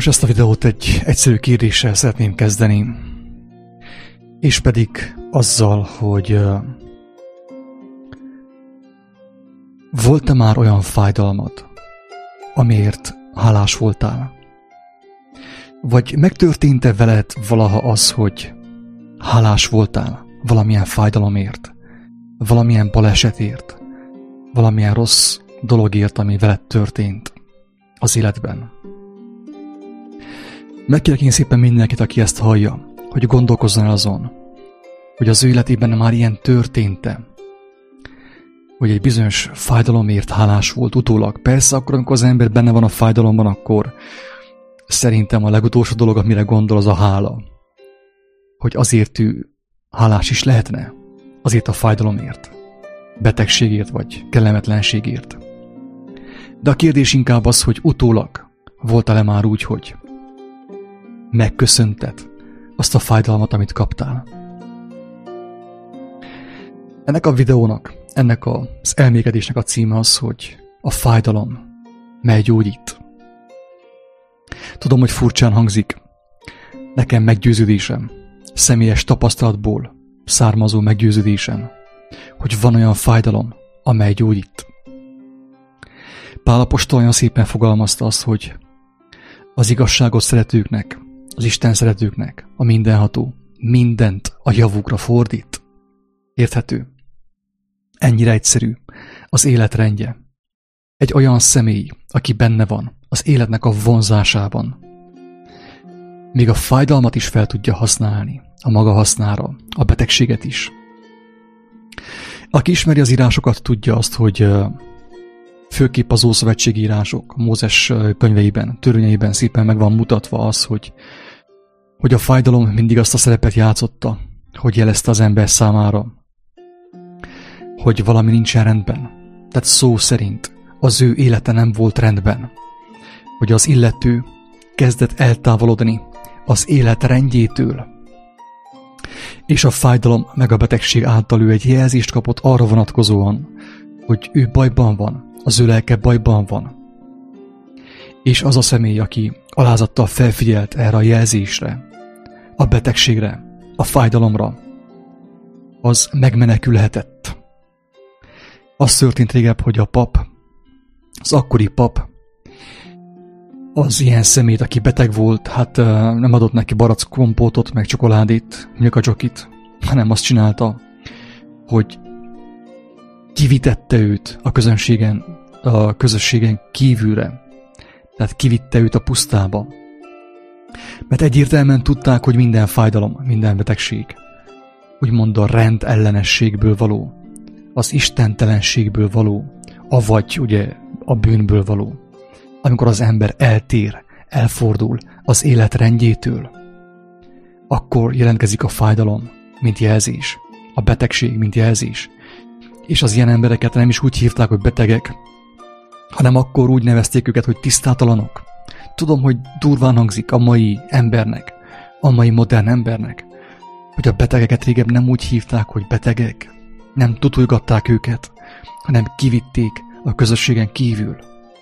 Most ezt a videót egy egyszerű kérdéssel szeretném kezdeni, és pedig azzal, hogy volt-e már olyan fájdalmad, amiért hálás voltál? Vagy megtörtént-e veled valaha az, hogy hálás voltál valamilyen fájdalomért, valamilyen balesetért, valamilyen rossz dologért, ami veled történt az életben? Megkérek én szépen mindenkit, aki ezt hallja, hogy gondolkozzon el azon, hogy az ő életében már ilyen történt-e, hogy egy bizonyos fájdalomért hálás volt utólag. Persze akkor, amikor az ember benne van a fájdalomban, akkor szerintem a legutolsó dolog, amire gondol, az a hála. Hogy azért ő hálás is lehetne, azért a fájdalomért, betegségért vagy kellemetlenségért. De a kérdés inkább az, hogy utólag voltál-e már úgy, hogy megköszönted azt a fájdalmat, amit kaptál. Ennek a videónak, ennek az elmékedésnek a címe az, hogy a fájdalom, mely gyógyít. Tudom, hogy furcsán hangzik. Nekem meggyőződésem, személyes tapasztalatból származó meggyőződésem, hogy van olyan fájdalom, amely gyógyít. Pál apostol olyan szépen fogalmazta azt, hogy az igazságot szeretőknek, az Isten szeretőknek, a mindenható mindent a javukra fordít. Érthető? Ennyire egyszerű az életrendje. Egy olyan személy, aki benne van az életnek a vonzásában, még a fájdalmat is fel tudja használni, a maga hasznára, a betegséget is. Aki ismeri az írásokat, tudja azt, hogy főképp az ószövetségi írások, Mózes könyveiben, törvényeiben szépen meg van mutatva az, hogy a fájdalom mindig azt a szerepet játszotta, hogy jelezte az ember számára, hogy valami nincsen rendben. Tehát szó szerint az ő élete nem volt rendben. Hogy az illető kezdett eltávolodni az élet rendjétől. És a fájdalom meg a betegség által ő egy jelzést kapott arra vonatkozóan, hogy ő bajban van, az ő lelke bajban van. És az a személy, aki alázattal felfigyelt erre a jelzésre, a betegségre, a fájdalomra, az megmenekülhetett. Az történt régebb, hogy a pap, az akkori pap, az ilyen személyt, aki beteg volt, hát nem adott neki barack kompótot, meg csokoládét, nyakacsokit, hanem azt csinálta, hogy kivitette őt a közösségen kívülre. Tehát kivitte őt a pusztába. Mert egyértelműen tudták, hogy minden fájdalom, minden betegség, úgymond a rend ellenességből való, az istentelenségből való, avagy ugye a bűnből való. Amikor az ember eltér, elfordul az élet rendjétől, akkor jelentkezik a fájdalom, mint jelzés, a betegség, mint jelzés. És az ilyen embereket nem is úgy hívták, hogy betegek, hanem akkor úgy nevezték őket, hogy tisztátalanok. Tudom, hogy durván hangzik a mai embernek, a mai modern embernek, hogy a betegeket régebb nem úgy hívták, hogy betegek, nem tutulgatták őket, hanem kivitték a közösségen kívül.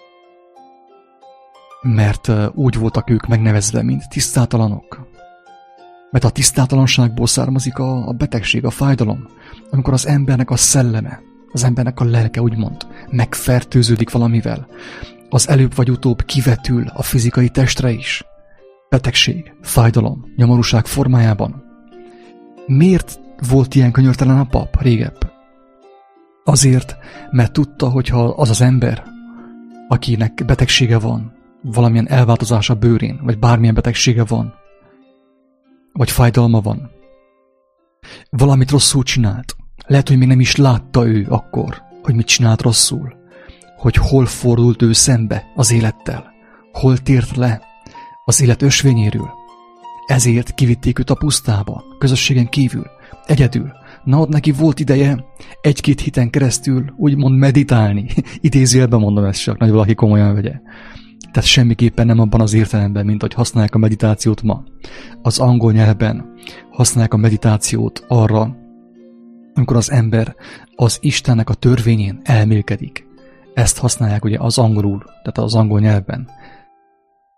Mert úgy voltak ők megnevezve, mint tisztátalanok. Mert a tisztátalanságból származik a betegség, a fájdalom, amikor az embernek a szelleme, az embernek a lelke úgymond megfertőződik valamivel, az előbb vagy utóbb kivetül a fizikai testre is. Betegség, fájdalom, nyomorúság formájában. Miért volt ilyen könyörtelen a pap régebb? Azért, mert tudta, hogyha az az ember, akinek betegsége van, valamilyen elváltozás a bőrén, vagy bármilyen betegsége van, vagy fájdalma van, valamit rosszul csinált. Lehet, hogy még nem is látta ő akkor, hogy mit csinált rosszul, hogy hol fordult ő szembe az élettel, hol tért le az élet ösvényéről. Ezért kivitték őt a pusztába, közösségen kívül, egyedül. Na, ott neki volt ideje 1-2 héten keresztül úgymond meditálni. Idézőjelben mondom ezt csak, nagy valaki komolyan vegye. Tehát semmiképpen nem abban az értelemben, mint hogy használják a meditációt ma. Az angol nyelven használják a meditációt arra, amikor az ember az Istennek a törvényén elmélkedik. Ezt használják ugye az angolul, tehát az angol nyelvben.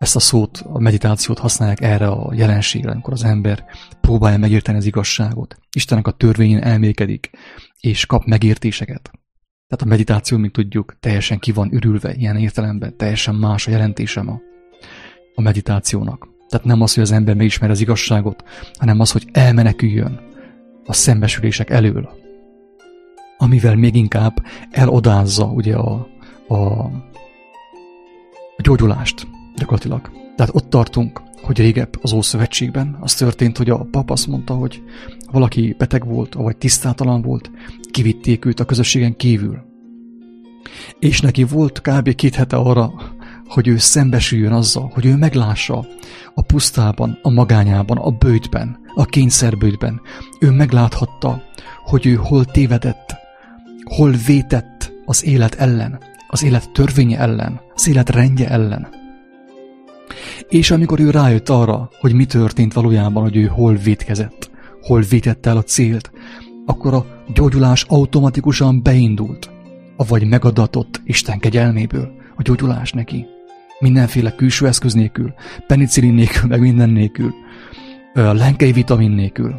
Ezt a szót, a meditációt használják erre a jelenségre, amikor az ember próbálja megérteni az igazságot. Istennek a törvényén elmélkedik, és kap megértéseket. Tehát a meditáció, mint tudjuk, teljesen ki van ürülve ilyen értelemben, teljesen más a jelentése a meditációnak. Tehát nem az, hogy az ember megismeri az igazságot, hanem az, hogy elmeneküljön a szembesülések elől. Amivel még inkább elodázza ugye a gyógyulást gyakorlatilag. Tehát ott tartunk, hogy régebb az Ószövetségben az történt, hogy a pap azt mondta, hogy valaki beteg volt, vagy tisztátalan volt, kivitték őt a közösségen kívül. És neki volt kb. 2 hete arra, hogy ő szembesüljön azzal, hogy ő meglássa a pusztában, a magányában, a böjtben, a kényszerböjtben. Ő megláthatta, hogy ő hol tévedett, hol vétett az élet ellen, az élet törvénye ellen, az élet rendje ellen. És amikor ő rájött arra, hogy mi történt valójában, hogy ő hol vétkezett, hol vétette el a célt, akkor a gyógyulás automatikusan beindult, avagy megadatott Isten kegyelméből a gyógyulás neki. Mindenféle külső eszköz nélkül, penicillin nélkül, meg minden nélkül, lenkei vitamin nélkül.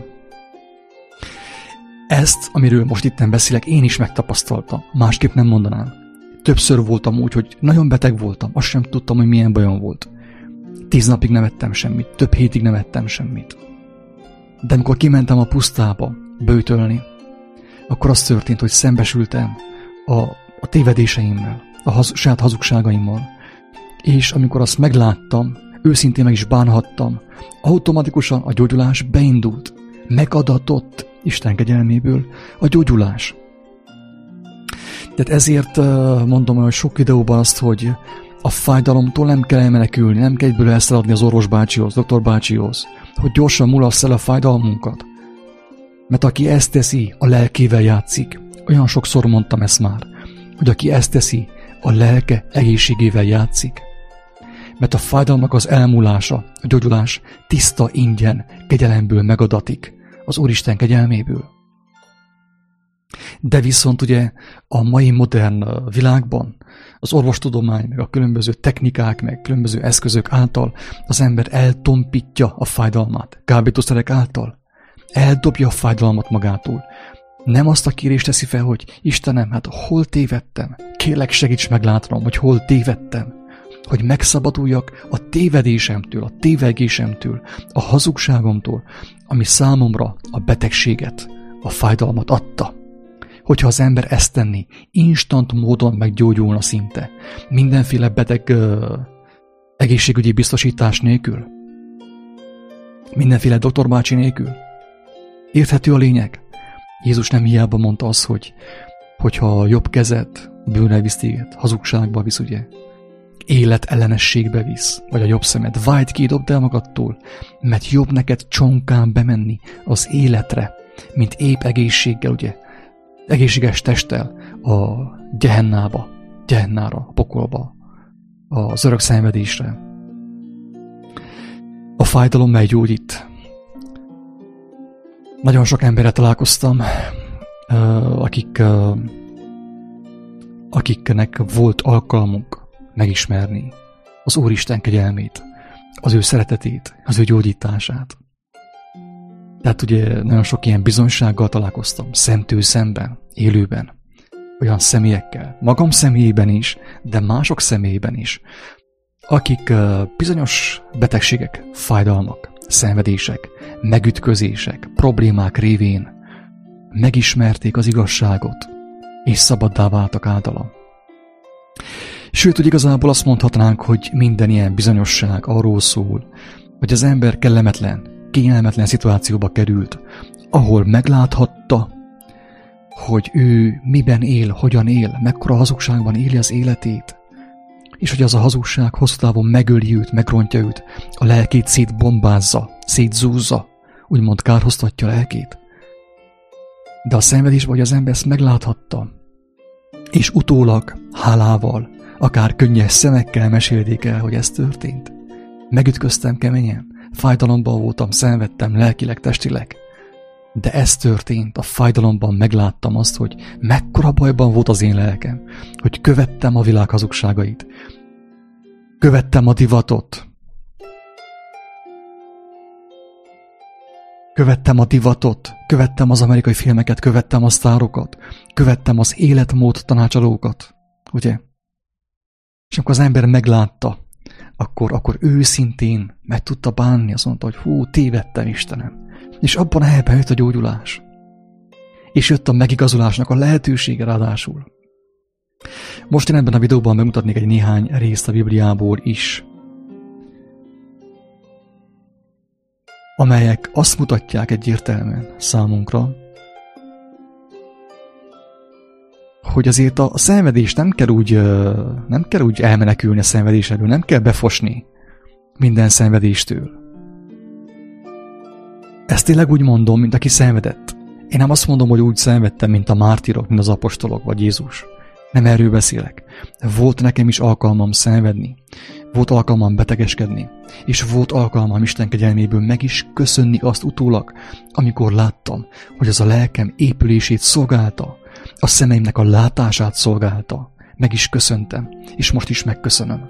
Ezt, amiről most itten beszélek, én is megtapasztaltam, másképp nem mondanám. Többször voltam úgy, hogy nagyon beteg voltam, azt sem tudtam, hogy milyen bajom volt. 10 napig nem ettem semmit, több hétig nem ettem semmit. De amikor kimentem a pusztába böjtölni, akkor az történt, hogy szembesültem a tévedéseimmel, saját hazugságaimmal. És amikor azt megláttam, őszintén meg is bánhattam, automatikusan a gyógyulás beindult. Megadatott Isten kegyelméből a gyógyulás. Tehát ezért mondom, hogy sok videóban azt, hogy a fájdalomtól nem kell elmenekülni, nem kell egyből elszaladni az orvosbácsihoz, doktorbácsihoz, hogy gyorsan mulassz el a fájdalmunkat. Mert aki ezt teszi, a lelkével játszik. Olyan sokszor mondtam ezt már, hogy aki ezt teszi, a lelke egészségével játszik. Mert a fájdalomnak az elmúlása, a gyógyulás tiszta ingyen kegyelemből megadatik, az Úristen kegyelméből. De viszont ugye a mai modern világban az orvostudomány, meg a különböző technikák, meg különböző eszközök által az ember eltompítja a fájdalmát, kábítószerek által. Eldobja a fájdalmat magától. Nem azt a kérést teszi fel, hogy Istenem, hát hol tévedtem? Kérlek, segíts meglátnom, hogy hol tévedtem. Hogy megszabaduljak a tévedésemtől, a tévegésemtől, a hazugságomtól, ami számomra a betegséget, a fájdalmat adta. Hogyha az ember ezt tenni, instant módon meggyógyulna szinte. Mindenféle beteg egészségügyi biztosítás nélkül. Mindenféle doktorbácsi nélkül. Érthető a lényeg? Jézus nem hiába mondta azt, hogyha a jobb kezed bűnre visz téged, hazugságba visz, ugye? Élet ellenességbe visz, vagy a jobb szemed, vágyd ki, dobd el magadtól, mert jobb neked csonkán bemenni az életre, mint épp egészséggel, ugye? Egészséges testtel a Gehennára, a pokolba, az örök szenvedésre. A fájdalom meggyógyít. Nagyon sok emberrel találkoztam, akiknek volt alkalmunk megismerni az Úristen kegyelmét, az ő szeretetét, az ő gyógyítását. Tehát ugye nagyon sok ilyen bizonysággal találkoztam, szemtől szemben, élőben, olyan személyekkel, magam személyében is, de mások személyében is, akik bizonyos betegségek, fájdalmak, szenvedések, megütközések, problémák révén megismerték az igazságot, és szabaddá váltak általa. Sőt, hogy igazából azt mondhatnánk, hogy minden ilyen bizonyosság arról szól, hogy az ember kellemetlen, kényelmetlen szituációba került, ahol megláthatta, hogy ő miben él, hogyan él, mekkora hazugságban éli az életét, és hogy az a hazugság hosszú távon megöli őt, megrontja őt, a lelkét szétbombázza, szétzúzza, úgymond kárhoztatja a lelkét. De a szenvedésben, hogy az ember ezt megláthatta, és utólag, hálával, akár könnyes szemekkel mesélték el, hogy ez történt. Megütköztem keményen, fájdalomban voltam, szenvedtem lelkileg, testileg. De ez történt, a fájdalomban megláttam azt, hogy mekkora bajban volt az én lelkem, hogy követtem a világ hazugságait. Követtem a divatot, Követtem a divatot, követtem az amerikai filmeket, követtem a sztárokat, követtem az életmód tanácsadókat, ugye? És amikor az ember meglátta, akkor őszintén meg tudta bánni, azt mondta, hogy hú, tévedtem, Istenem. És abban a helyben jött a gyógyulás. És jött a megigazulásnak a lehetősége ráadásul. Most én ebben a videóban bemutatnék egy néhány részt a Bibliából is, amelyek azt mutatják egyértelműen számunkra, hogy azért a szenvedés nem kell úgy elmenekülni a szenvedés elől, nem kell befosni minden szenvedéstől. Ezt tényleg úgy mondom, mint aki szenvedett. Én nem azt mondom, hogy úgy szenvedtem, mint a mártírok, mint az apostolok, vagy Jézus. Nem erről beszélek. Volt nekem is alkalmam szenvedni. Volt alkalmam betegeskedni. És volt alkalmam Isten kegyelméből meg is köszönni azt utólag, amikor láttam, hogy az a lelkem épülését szolgálta, a szemeimnek a látását szolgálta. Meg is köszöntem, és most is megköszönöm.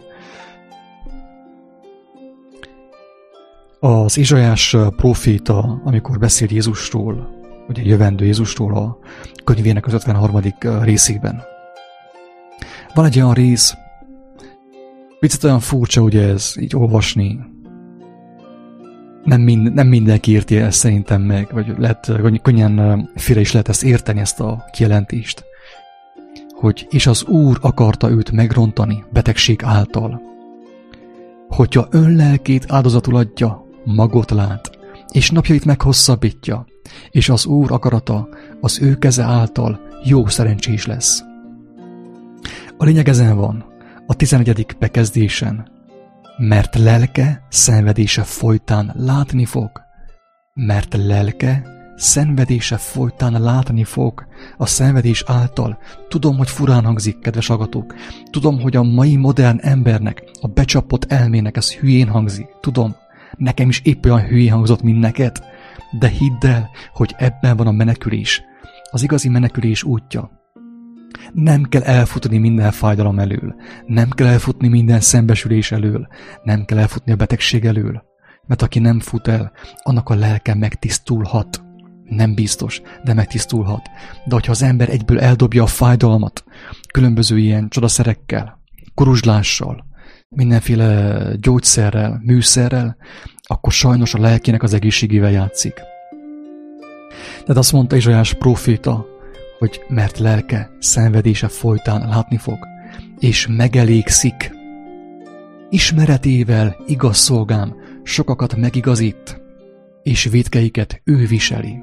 Az Ézsaiás próféta, amikor beszél Jézusról, ugye jövendő Jézusról a könyvének az 53. részében. Van egy olyan rész, picit olyan furcsa, ugye ez így olvasni. Nem mindenki érti ezt szerintem meg, vagy lehet, könnyen félre is lehet ezt érteni, ezt a kijelentést. Hogy és az Úr akarta őt megrontani betegség által. Hogyha önlelkét áldozatul adja, magot lát, és napjait meghosszabbítja, és az Úr akarata az ő keze által jó szerencsés lesz. A lényeg ezen van, a 11. bekezdésen, mert lelke szenvedése folytán látni fog. Mert lelke szenvedése folytán látni fog a szenvedés által. Tudom, hogy furán hangzik, kedves hallgatók. Tudom, hogy a mai modern embernek, a becsapott elmének ez hülyén hangzik. Tudom, nekem is épp olyan hülyén hangzott, mint neked. De hidd el, hogy ebben van a menekülés. Az igazi menekülés útja. Nem kell elfutni minden fájdalom elől. Nem kell elfutni minden szembesülés elől. Nem kell elfutni a betegség elől. Mert aki nem fut el, annak a lelke megtisztulhat. Nem biztos, de megtisztulhat. De hogyha az ember egyből eldobja a fájdalmat, különböző ilyen csodaszerekkel, kuruzslással, mindenféle gyógyszerrel, műszerrel, akkor sajnos a lelkének az egészségével játszik. Tehát azt mondta Ézsaiás próféta, hogy mert lelke szenvedése folytán látni fog, és megelégszik. Ismeretével, igaz szolgám, sokakat megigazít, és vétkeiket ő viseli.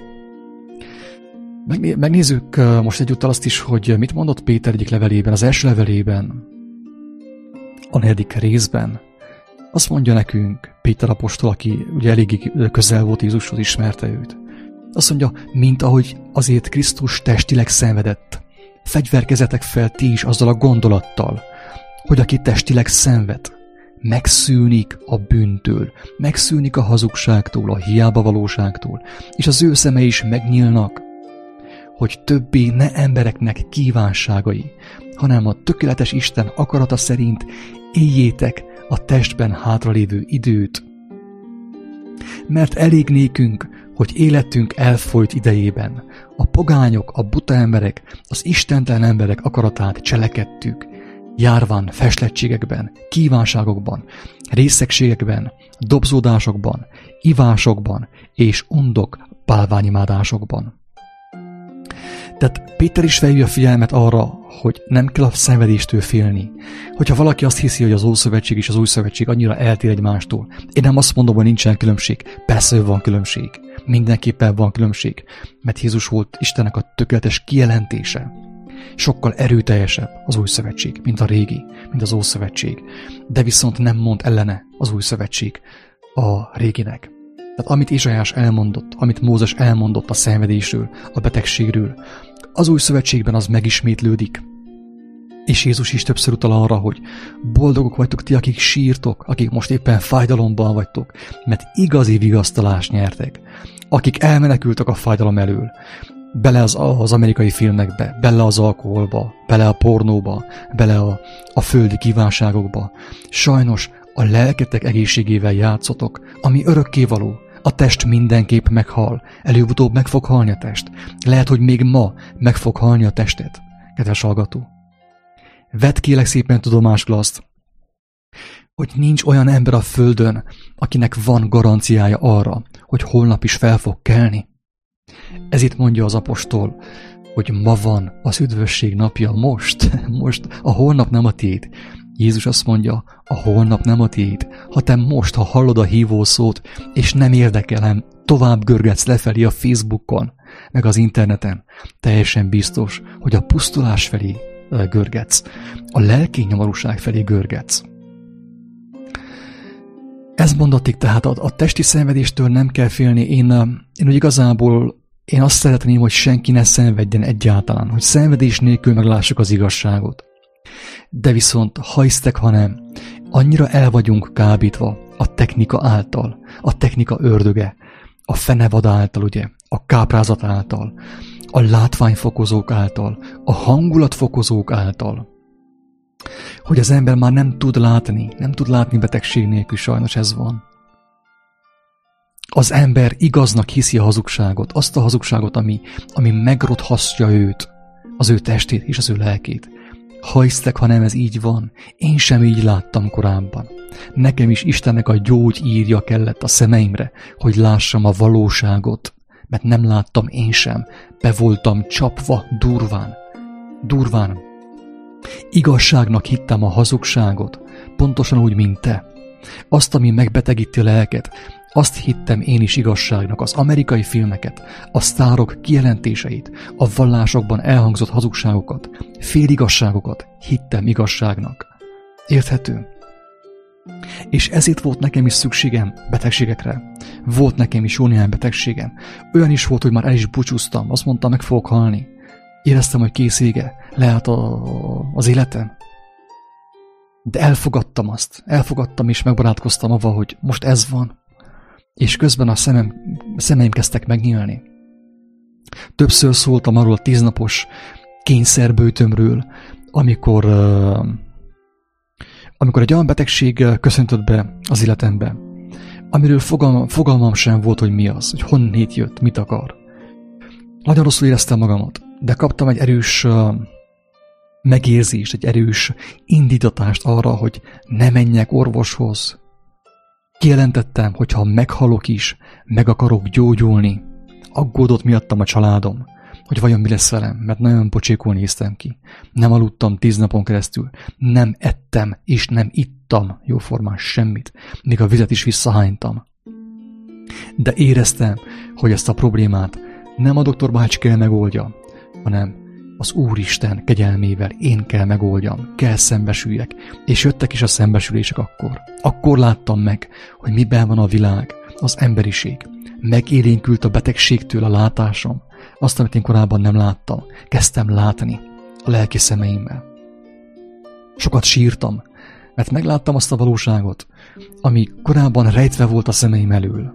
Megnézzük most egyúttal azt is, hogy mit mondott Péter egyik levelében, az első levelében, a 4. részben. Azt mondja nekünk Péter apostol, aki ugye eléggé közel volt Jézushoz, ismerte őt. Azt mondja, mint ahogy azért Krisztus testileg szenvedett, fegyverkezetek fel ti is azzal a gondolattal, hogy aki testileg szenved, megszűnik a bűntől, megszűnik a hazugságtól, a hiába valóságtól, és az ő szemei is megnyílnak, hogy többé ne embereknek kívánságai, hanem a tökéletes Isten akarata szerint éljétek a testben hátralévő időt. Mert elég nékünk, hogy életünk elfolyt idejében a pogányok, a buta emberek, az istentelen emberek akaratát cselekedtük, járván festlettségekben, kívánságokban, részegségekben, dobzódásokban, ivásokban és undok bálványimádásokban. Tehát Péter is felhívja a figyelmet arra, hogy nem kell a szenvedéstől félni. Hogyha valaki azt hiszi, hogy az Ószövetség és az Új Szövetség annyira eltér egymástól, én nem azt mondom, hogy nincsen különbség. Persze, hogy van különbség. Mindenképpen van különbség. Mert Jézus volt Istennek a tökéletes kijelentése. Sokkal erőteljesebb az Új Szövetség, mint a régi, mint az Ószövetség. De viszont nem mond ellene az Új Szövetség a réginek. Tehát amit Ézsaiás elmondott, amit Mózes elmondott a szenvedésről, a betegségről, az Új Szövetségben az megismétlődik. És Jézus is többször utal arra, hogy boldogok vagytok ti, akik sírtok, akik most éppen fájdalomban vagytok, mert igazi vigasztalást nyertek. Akik elmenekültek a fájdalom elől, bele az amerikai filmekbe, bele az alkoholba, bele a pornóba, bele a földi kívánságokba. Sajnos a lelketek egészségével játszotok, ami örökkévaló, A test mindenképp meghal. Előbb-utóbb meg fog halni a test. Lehet, hogy még ma meg fog halni a tested, kedves hallgató. Vedd kérlek szépen tudomásul azt, hogy nincs olyan ember a földön, akinek van garanciája arra, hogy holnap is fel fog kelni. Ez itt mondja az apostol, hogy ma van az üdvösség napja, most, a holnap nem a tiéd. Jézus azt mondja, a holnap nem a tiéd. Ha hallod a hívó szót, és nem érdekelem, tovább görgetsz lefelé a Facebookon, meg az interneten, teljesen biztos, hogy a pusztulás felé görgetsz, a lelki nyomorúság felé görgetsz. Ez mondatik, tehát a testi szenvedéstől nem kell félni. Én úgy igazából azt szeretném, hogy senki ne szenvedjen egyáltalán, hogy szenvedés nélkül meglássuk az igazságot. De viszont, ha hisztek, ha nem, annyira el vagyunk kábítva a technika által, a technika ördöge, a fenevad által, ugye, a káprázat által, a látványfokozók által, a hangulatfokozók által, hogy az ember már nem tud látni betegség nélkül, sajnos ez van. Az ember igaznak hiszi a hazugságot, azt a hazugságot, ami megrothasztja őt, az ő testét és az ő lelkét. Ha hisztek, ha nem, ez így van. Én sem így láttam korábban. Nekem is Istennek a gyógyírja kellett a szemeimre, hogy lássam a valóságot, mert nem láttam én sem. Be voltam csapva durván. Igazságnak hittem a hazugságot, pontosan úgy, mint te. Azt, ami megbetegíti a lelket, azt hittem én is igazságnak, az amerikai filmeket, a sztárok kijelentéseit, a vallásokban elhangzott hazugságokat, féligazságokat hittem igazságnak. Érthető? És ezért volt nekem is szükségem betegségekre. Volt nekem is jó néhány betegségem. Olyan is volt, hogy már el is búcsúztam. Azt mondtam, meg fogok halni. Éreztem, hogy kész vége. Lehet az életem. De elfogadtam és megbarátkoztam avval, hogy most ez van. És közben a szemeim kezdtek megnyílni. Többször szóltam arról a 10 napos kényszerbőtömről, amikor egy olyan betegség köszöntött be az életembe, amiről fogalmam sem volt, hogy mi az, hogy honnét jött, mit akar. Nagyon rosszul éreztem magamat, de kaptam egy erős megérzést, egy erős indítatást arra, hogy ne menjek orvoshoz. Kijelentettem, hogy ha meghalok is, meg akarok gyógyulni. Aggódott miattam a családom, hogy vajon mi lesz velem, mert nagyon pocsékul néztem ki. Nem aludtam 10 napon keresztül, nem ettem és nem ittam jóformán semmit, még a vizet is visszahánytam. De éreztem, hogy ezt a problémát nem a doktor bácsi kell megoldja, hanem az Úristen kegyelmével én kell megoldjam, kell szembesüljek, és jöttek is a szembesülések akkor. Akkor láttam meg, hogy miben van a világ, az emberiség. Megélénkült a betegségtől a látásom, azt, amit én korábban nem láttam. Kezdtem látni a lelki szemeimmel. Sokat sírtam, mert megláttam azt a valóságot, ami korábban rejtve volt a szemeim elől.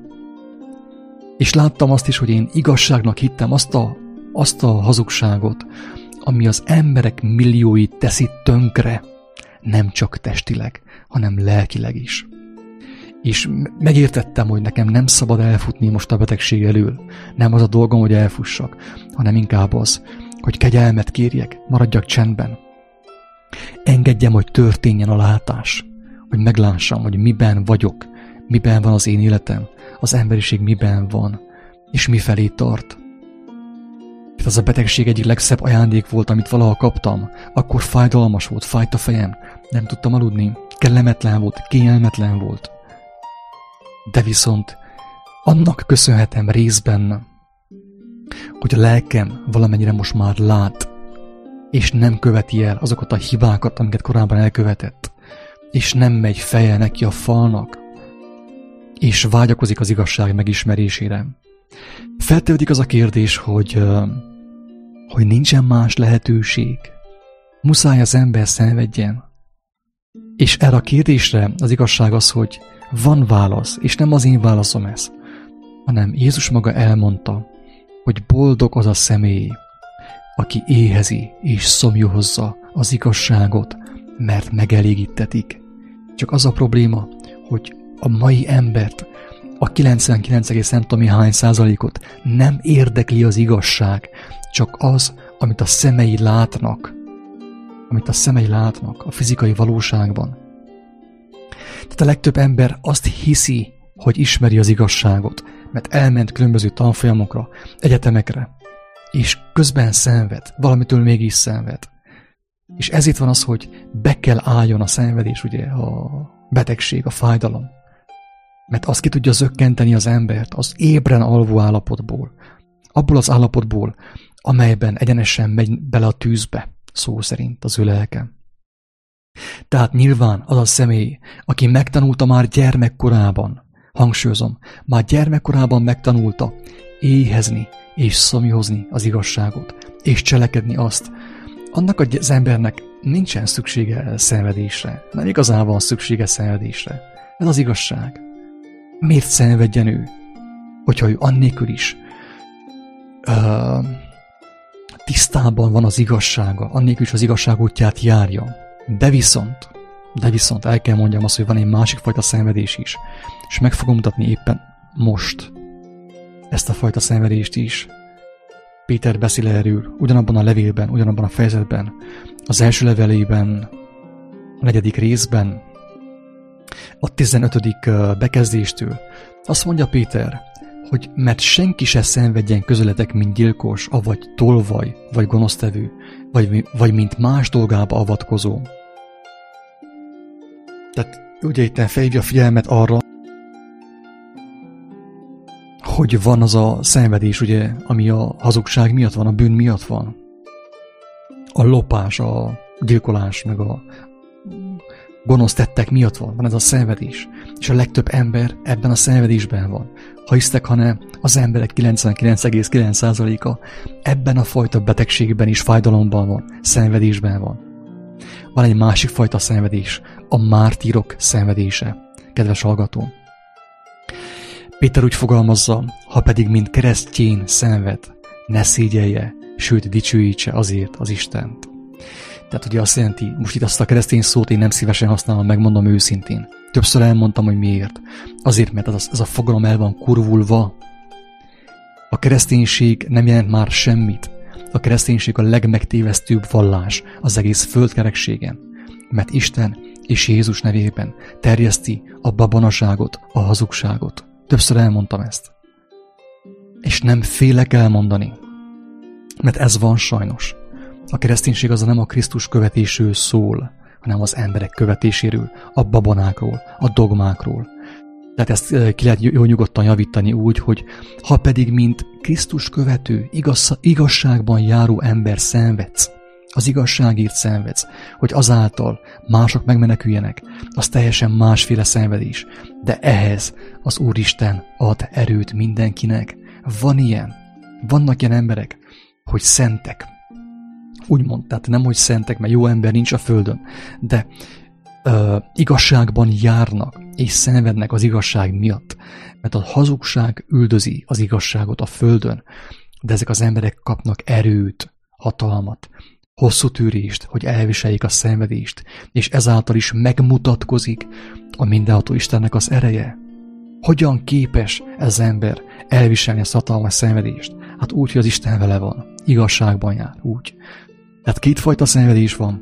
És láttam azt is, hogy én igazságnak hittem azt a hazugságot, ami az emberek millióit teszi tönkre, nem csak testileg, hanem lelkileg is. És megértettem, hogy nekem nem szabad elfutni most a betegség elől. Nem az a dolgom, hogy elfussak, hanem inkább az, hogy kegyelmet kérjek, maradjak csendben. Engedjem, hogy történjen a látás, hogy meglássam, hogy miben vagyok, miben van az én életem, az emberiség miben van, és mifelé tart. Ez a betegség egyik legszebb ajándék volt, amit valaha kaptam. Akkor fájdalmas volt, fájt a fejem, nem tudtam aludni, kellemetlen volt, kényelmetlen volt. De viszont annak köszönhetem részben, hogy a lelkem valamennyire most már lát, és nem követi el azokat a hibákat, amiket korábban elkövetett, és nem megy feje neki a falnak, és vágyakozik az igazság megismerésére. Feltevődik az a kérdés, hogy nincsen más lehetőség. Muszáj az ember szenvedjen. És erre a kérdésre az igazság az, hogy van válasz, és nem az én válaszom ez, hanem Jézus maga elmondta, hogy boldog az a személy, aki éhezi és szomjúhozza az igazságot, mert megelégítetik. Csak az a probléma, hogy a mai embert a 99,9% nem érdekli az igazság, csak az, amit a szemei látnak. Amit a szemei látnak a fizikai valóságban. Tehát a legtöbb ember azt hiszi, hogy ismeri az igazságot, mert elment különböző tanfolyamokra, egyetemekre, és közben szenved, valamitől mégis szenved. És ezért van az, hogy be kell álljon a szenvedés, ugye, a betegség, a fájdalom. Mert az ki tudja zökkenteni az embert az ébren alvó állapotból, abból az állapotból, amelyben egyenesen megy bele a tűzbe, szó szerint az ő lelke. Tehát nyilván az a személy, aki megtanulta már gyermekkorában, hangsúlyozom, már gyermekkorában megtanulta éhezni és szomjazni az igazságot, és cselekedni azt, annak az embernek nincsen szüksége szenvedésre, nem igazán van szüksége szenvedésre. Ez az igazság. Miért szenvedjen ő, hogyha ő annélkül is tisztában van az igazsága, annélkül is az igazság útját járja. De viszont el kell mondjam azt, hogy van egy másik fajta szenvedés is, és meg fogom mutatni éppen most ezt a fajta szenvedést is. Péter beszél erről, ugyanabban a levélben, ugyanabban a fejezetben, az első levelében, a 4. részben, a 15. bekezdéstől. Azt mondja Péter, hogy mert senki se szenvedjen közöletek, mint gyilkos, avagy tolvaj, vagy gonosztevő, vagy mint más dolgába avatkozó. Tehát ugye itt felhívja a figyelmet arra, hogy van az a szenvedés, ugye, ami a hazugság miatt van, a bűn miatt van. A lopás, a gyilkolás, meg a gonosz tettek miatt van ez a szenvedés. És a legtöbb ember ebben a szenvedésben van. Ha hisztek, hanem az emberek 99,9%-a ebben a fajta betegségben és fájdalomban van, szenvedésben van. Van egy másik fajta szenvedés, a mártírok szenvedése, kedves hallgató. Péter úgy fogalmazza, ha pedig mint keresztjén szenved, ne szégyelje, sőt dicsőítse azért az Istent. Tehát ugye azt jelenti, most itt azt a keresztény szót én nem szívesen használom, megmondom őszintén. Többször elmondtam, hogy miért. Azért, mert ez a fogalom el van kurvulva. A kereszténység nem jelent már semmit. A kereszténység a legmegtévesztőbb vallás az egész földkerekségen. Mert Isten és Jézus nevében terjeszti a babonaságot, a hazugságot. Többször elmondtam ezt. És nem félek elmondani. Mert ez van sajnos. A kereszténység az nem a Krisztus követésről szól, hanem az emberek követéséről, a babonákról, a dogmákról. Tehát ezt ki lehet jó nyugodtan javítani úgy, hogy ha pedig mint Krisztus követő, igazságban járó ember szenvedsz, az igazságért szenvedsz, hogy azáltal mások megmeneküljenek, az teljesen másféle szenvedés. De ehhez az Úristen ad erőt mindenkinek. Van ilyen. Vannak ilyen emberek, hogy szentek. Úgymond, tehát nem, hogy szentek, mert jó ember nincs a földön, de igazságban járnak, és szenvednek az igazság miatt, mert a hazugság üldözi az igazságot a földön, de ezek az emberek kapnak erőt, hatalmat, hosszú tűrést, hogy elviseljék a szenvedést, és ezáltal is megmutatkozik a mindenható Istennek az ereje. Hogyan képes ez az ember elviselni ezt a hatalmas szenvedést? Hát úgy, hogy az Isten vele van, igazságban jár, úgy. Tehát kétfajta szenvedés van.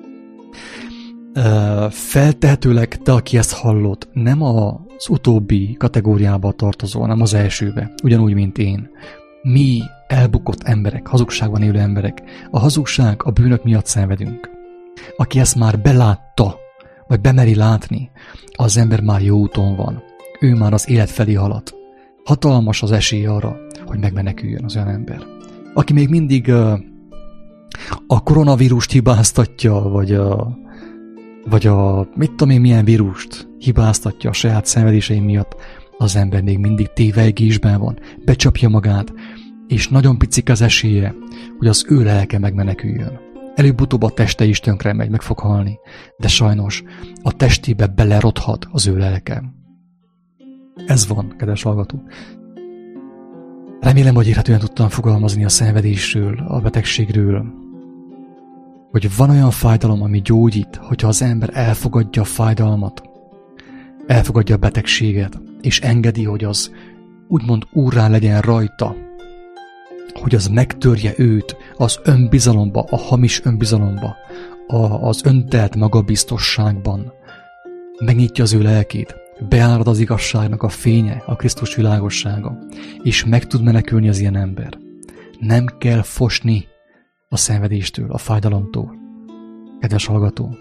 Feltehetőleg te, aki ezt hallod, nem az utóbbi kategóriába tartozol, hanem az elsőbe, ugyanúgy, mint én. Mi elbukott emberek, hazugságban élő emberek, a hazugság, a bűnök miatt szenvedünk. Aki ezt már belátta, vagy bemeri látni, az ember már jó úton van. Ő már az élet felé halad. Hatalmas az esély arra, hogy megmeneküljön az olyan ember. Aki még mindig a koronavírust hibáztatja, vagy a mit tudom én milyen vírust hibáztatja a saját szenvedései miatt, az ember még mindig tévejgésben van, becsapja magát, és nagyon picik az esélye, hogy az ő lelke megmeneküljön. Előbb-utóbb a teste is tönkre megy, meg fog halni, de sajnos a testébe belerothat az ő lelke. Ez van, kedves hallgató. Remélem, hogy érhetően tudtam fogalmazni a szenvedésről, a betegségről, hogy van olyan fájdalom, ami gyógyít, hogyha az ember elfogadja a fájdalmat, elfogadja a betegséget, és engedi, hogy az úgymond úrrá legyen rajta, hogy az megtörje őt az önbizalomba, a hamis önbizalomba, az öntelt magabiztosságban, megnyitja az ő lelkét, beárad az igazságnak a fénye, a Krisztus világossága, és meg tud menekülni az ilyen ember. Nem kell fosni a szenvedéstől, a fájdalomtól, kedves hallgató.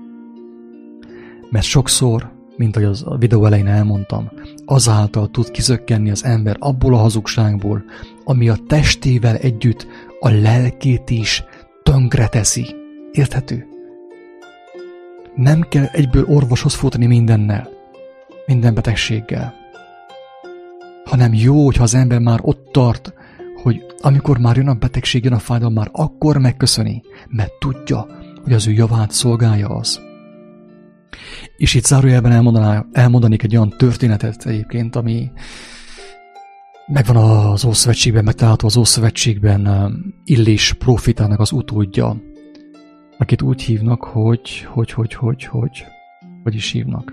Mert sokszor, mint ahogy az a videó elején elmondtam, azáltal tud kizökkenni az ember abból a hazugságból, ami a testével együtt a lelkét is tönkreteszi. Érthető? Nem kell egyből orvoshoz futni mindennel, minden betegséggel, hanem jó, hogyha az ember már ott tart, hogy amikor már jön a betegség, jön a fájdalom, már akkor megköszöni, mert tudja, hogy az ő javát szolgálja az. És itt zárójelben elmondanék egy olyan történetet egyébként, ami megvan az Ószövetségben, megtalálható az Ószövetségben, Illés prófétának az utódja, akit úgy hívnak, hogy is hívnak.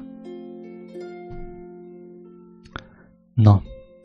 Na.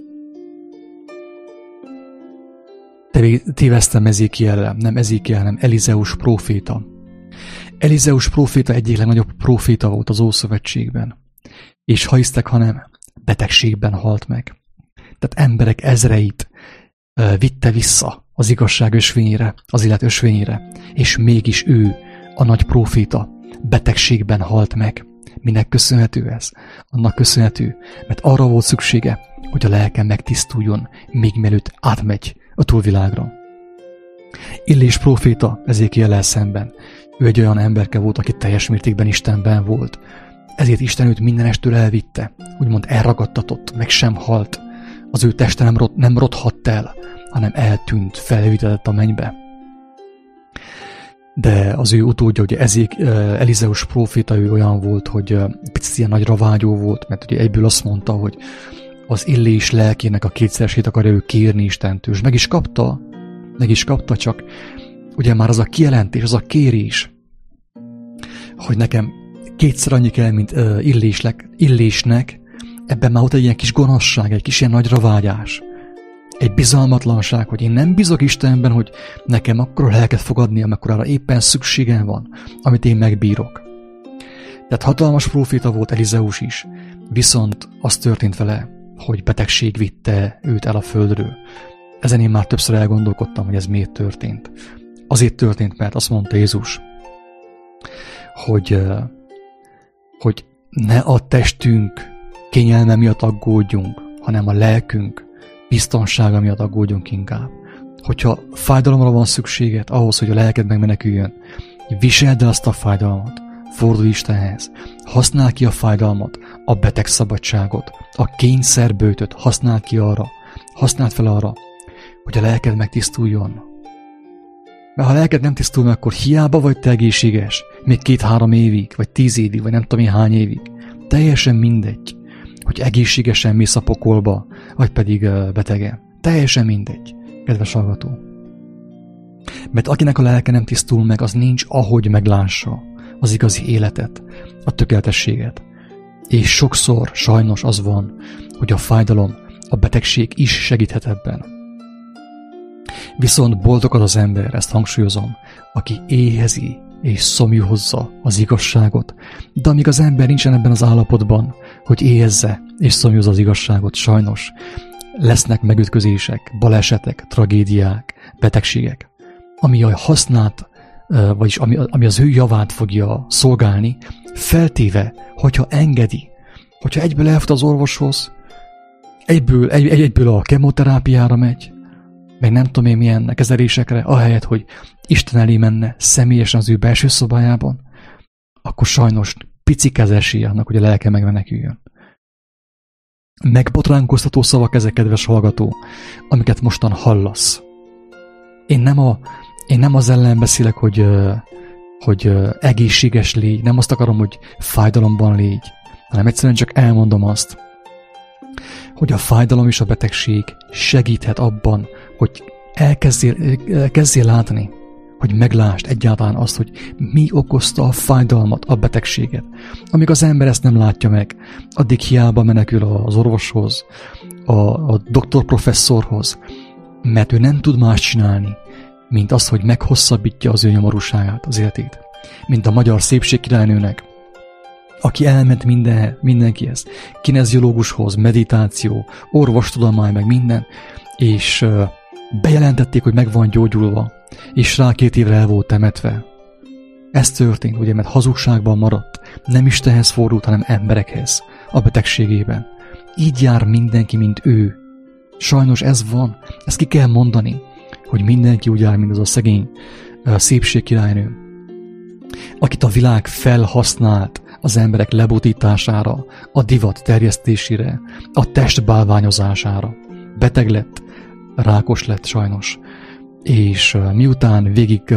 Téveztem Ezékielre, nem Ezékiel, hanem Elizeus próféta. Elizeus próféta egyik legnagyobb próféta volt az Ószövetségben. És ha hisztek, hanem betegségben halt meg. Tehát emberek ezreit vitte vissza az igazság ösvényére, az élet ösvényére, és mégis ő, a nagy próféta, betegségben halt meg. Minek köszönhető ez? Annak köszönhető, mert arra volt szüksége, hogy a lelke megtisztuljon, még mielőtt átmegy a túlvilágra. Illés próféta Ezékiellel szemben. Ő egy olyan emberke volt, aki teljes mértékben Istenben volt. Ezért Isten őt mindenestől elvitte, úgymond elragadtatott, meg sem halt. Az ő teste nem rothadt el, hanem eltűnt, felvitelett a mennybe. De az ő utódja, ugye Elizeus próféta, ő olyan volt, hogy picit ilyen nagyra vágyó volt, mert ugye egyből azt mondta, hogy az Illés lelkének a kétszeresét akarja ő kérni Istentől, és meg is kapta, csak ugye már az a kijelentés, az a kérés, hogy nekem kétszer annyi kell, mint Illésnek, ebben már ott egy ilyen kis gonoszság, egy kis ilyen nagyra vágyás, egy bizalmatlanság, hogy én nem bízok Istenben, hogy nekem akkora lelket fog adni, amekkorára éppen szükségem van, amit én megbírok. Tehát hatalmas próféta volt Elizeus is, viszont az történt vele, hogy betegség vitte őt el a földről. Ezen én már többször elgondolkodtam, hogy ez miért történt. Azért történt, mert azt mondta Jézus, hogy ne a testünk kényelme miatt aggódjunk, hanem a lelkünk biztonsága miatt aggódjunk inkább. Hogyha fájdalomra van szükséged ahhoz, hogy a lelked megmeneküljön, viseld el azt a fájdalmat, fordulj Istenhez, használd ki a fájdalmat, a betegszabadságot, a kényszerböjtöt, használd fel arra, hogy a lelked megtisztuljon. Mert ha a lelked nem tisztul meg, akkor hiába vagy te egészséges, még 2-3 évig, vagy 10 évig, vagy nem tudom én hány évig. Teljesen mindegy, hogy egészségesen mész a pokolba, vagy pedig betegen. Teljesen mindegy, kedves hallgató. Mert akinek a lelke nem tisztul meg, az nincs ahogy meglássa az igazi életet, a tökéletességet. És sokszor sajnos az van, hogy a fájdalom, a betegség is segíthet ebben. Viszont boldog az ember, ezt hangsúlyozom, aki éhezi és szomjúhozza az igazságot, de amíg az ember nincsen ebben az állapotban, hogy éhezze és szomjúzza az igazságot, sajnos lesznek megütközések, balesetek, tragédiák, betegségek, ami a hasznát, vagyis ami az ő javát fogja szolgálni, feltéve, hogyha engedi, hogyha egyből elfut az orvoshoz, egyből a kemoterápiára megy, meg nem tudom én milyen kezelésekre, ahelyett, hogy Isten elé menne személyesen az ő belső szobájában, akkor sajnos picik az esélye annak, hogy a lelke megmeneküljön. Megbotránkoztató szavak ezek, kedves hallgató, amiket mostan hallasz. Én nem az ellen beszélek, hogy egészséges légy, nem azt akarom, hogy fájdalomban légy, hanem egyszerűen csak elmondom azt, hogy a fájdalom és a betegség segíthet abban, hogy elkezdjél látni, hogy meglásd egyáltalán azt, hogy mi okozta a fájdalmat, a betegséget. Amíg az ember ezt nem látja meg, addig hiába menekül az orvoshoz, a doktorprofesszorhoz, mert ő nem tud más csinálni, mint az, hogy meghosszabbítja az ő nyomorúságát, az életét. Mint a magyar szépségkirálynőnek, aki elment mindenkihez, kineziológushoz, meditáció, orvostudomány, meg minden, és bejelentették, hogy meg van gyógyulva, és rá 2 évre el volt temetve. Ez történt, ugye, mert hazugságban maradt, nem Istenhez fordult, hanem emberekhez, a betegségében. Így jár mindenki, mint ő. Sajnos ez van, ezt ki kell mondani, hogy mindenki úgy jár, mint az a szegény szépségkirálynő, akit a világ felhasznált az emberek lebutítására, a divat terjesztésére, a test bálványozására. Beteg lett, rákos lett sajnos, és miután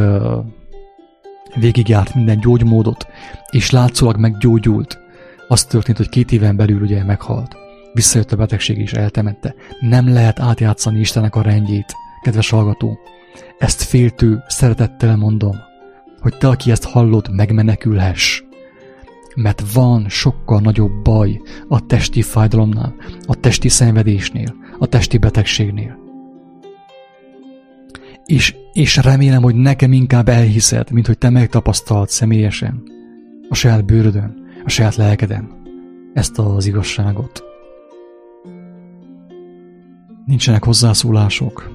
végigjárt minden gyógymódot, és látszólag meggyógyult, az történt, hogy 2 éven belül ugye meghalt. Visszajött a betegség és eltemette. Nem lehet átjátszani Istennek a rendjét, kedves hallgató. Ezt féltő szeretettel mondom, hogy te, aki ezt hallod, megmenekülhess. Mert van sokkal nagyobb baj a testi fájdalomnál, a testi szenvedésnél, a testi betegségnél. És remélem, hogy nekem inkább elhiszed, mint hogy te megtapasztalt személyesen, a saját bőrödön, a saját lelkeden ezt az igazságot. Nincsenek hozzászólások.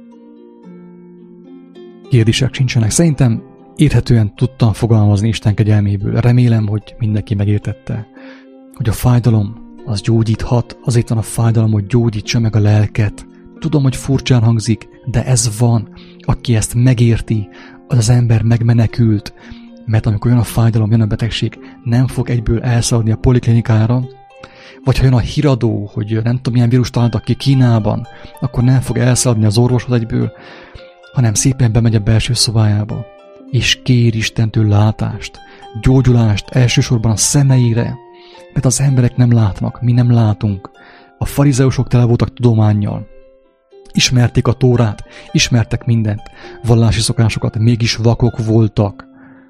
Kérdések sincsenek. Szerintem érthetően tudtam fogalmazni Isten kegyelméből. Remélem, hogy mindenki megértette, hogy a fájdalom az gyógyíthat, azért van a fájdalom, hogy gyógyítsa meg a lelket. Tudom, hogy furcsán hangzik, de ez van. Aki ezt megérti, az ember megmenekült, mert amikor jön a fájdalom, jön a betegség, nem fog egyből elszaladni a poliklinikára, vagy ha jön a híradó, hogy nem tudom, milyen vírus találtak ki Kínában, akkor nem fog elszaladni az orvoshoz egyből, hanem szépen bemegy a belső szobájába, és kér Istentől látást, gyógyulást elsősorban a szemeire, mert az emberek nem látnak, mi nem látunk. A farizeusok tele voltak tudománnyal, ismerték a Tórát, ismertek mindent, vallási szokásokat, mégis vakok voltak.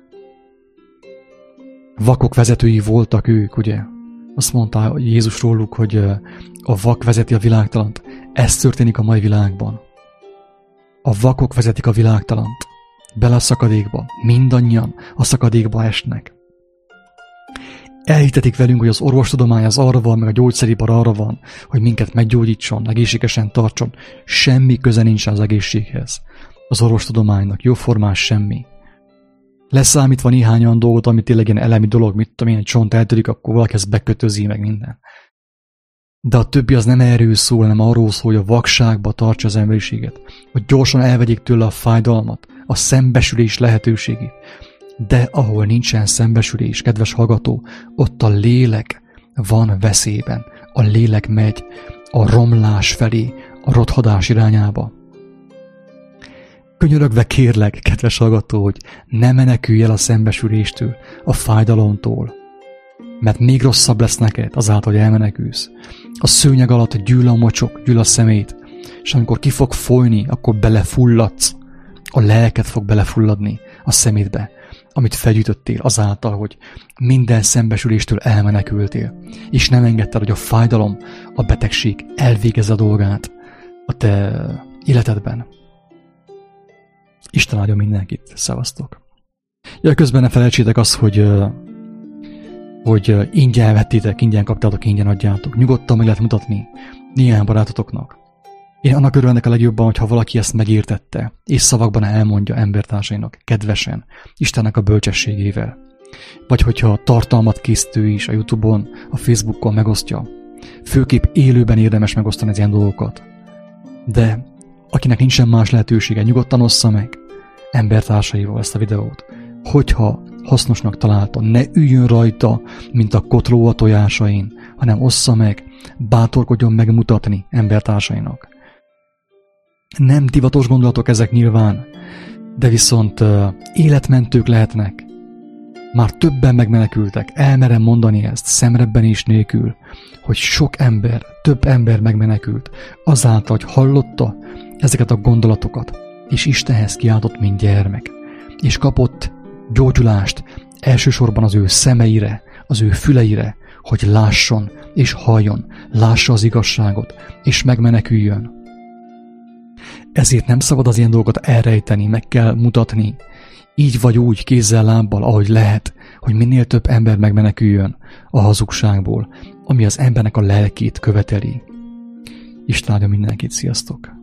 Vakok vezetői voltak ők, ugye? Azt mondta Jézus róluk, hogy a vak vezeti a világtalant. Ez történik a mai világban. A vakok vezetik a világtalant. Bele a szakadékba. Mindannyian a szakadékba esnek. Elhitetik velünk, hogy az orvostudomány az arra van, meg a gyógyszeripar arra van, hogy minket meggyógyítson, egészségesen tartson. Semmi köze nincs az egészséghez. Az orvostudománynak jóformán semmi. Leszámítva néhány olyan dolgot, ami tényleg ilyen elemi dolog, mit tudom én, egy csont eltörik, akkor valaki ezt bekötözi, meg minden. De a többi az nem erről szól, hanem arról szól, hogy a vakságba tartsa az emberiséget, hogy gyorsan elvegyék tőle a fájdalmat, a szembesülés lehetőségét. De ahol nincsen szembesülés, kedves hallgató, ott a lélek van veszélyben. A lélek megy a romlás felé, a rothadás irányába. Könyörögve kérlek, kedves hallgató, hogy ne menekülj el a szembesüléstől, a fájdalomtól, mert még rosszabb lesz neked azáltal, hogy elmenekülsz. A szőnyeg alatt gyűl a mocsok, gyűl a szemét, és amikor ki fog folyni, akkor belefulladsz. A lelked fog belefulladni a szemétbe, amit felgyűjtöttél azáltal, hogy minden szembesüléstől elmenekültél, és nem engedted, hogy a fájdalom, a betegség elvégezze a dolgát a te életedben. Isten áldjon mindenkit, szevasztok! Ja, közben ne felejtsétek azt, hogy ingyen vettétek, ingyen kaptátok, ingyen adjátok. Nyugodtan meg lehet mutatni néhány barátotoknak. Én annak örülnek a legjobban, hogyha valaki ezt megértette, és szavakban elmondja embertársainak, kedvesen, Istennek a bölcsességével. Vagy hogyha tartalmat készítő is a YouTube-on, a Facebookon megosztja. Főképp élőben érdemes megosztani az ilyen dolgokat. De akinek nincsen más lehetősége, nyugodtan ossza meg embertársaival ezt a videót. Hogyha hasznosnak találta, ne üljön rajta, mint a kotló a tojásain, hanem ossza meg, bátorkodjon megmutatni embertársainak. Nem divatos gondolatok ezek nyilván, de viszont életmentők lehetnek. Már többen megmenekültek, elmerem mondani ezt, szemrebbenés nélkül, hogy sok ember, több ember megmenekült, azáltal, hogy hallotta ezeket a gondolatokat, és Istenhez kiáltott, mint gyermek. és kapott gyógyulást elsősorban az ő szemeire, az ő füleire, hogy lásson és halljon, lássa az igazságot, és megmeneküljön. Ezért nem szabad az ilyen dolgokat elrejteni, meg kell mutatni, így vagy úgy, kézzel, lábbal, ahogy lehet, hogy minél több ember megmeneküljön a hazugságból, ami az embernek a lelkét követeli. Isten áldja mindenkit, sziasztok!